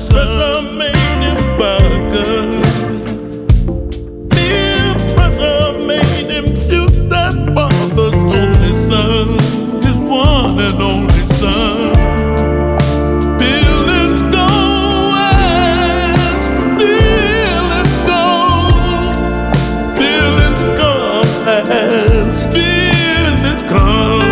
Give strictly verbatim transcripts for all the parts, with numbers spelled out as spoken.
Pressure made him bugger. Peer pressure made him shoot that father's only son, his one and only son. Feelings go as feelings go. Feelings come as feelings come.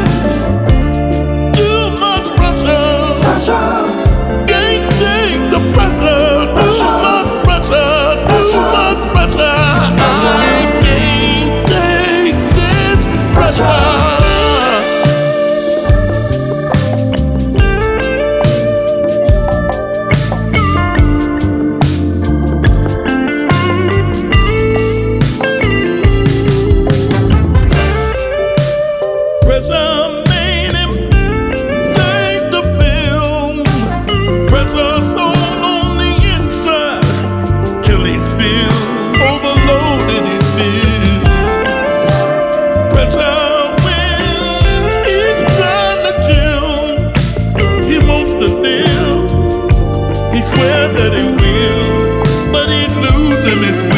Too much pressure. Pressure. Can't take the pressure. Too much pressure. Too much pressure. I can't take this pressure. Pressure made him take the pill. Pressure soul on the inside till he spilled, overloaded his bills. Pressure when he's trying to chill, he wants to live. He swears that he will, but he's losing his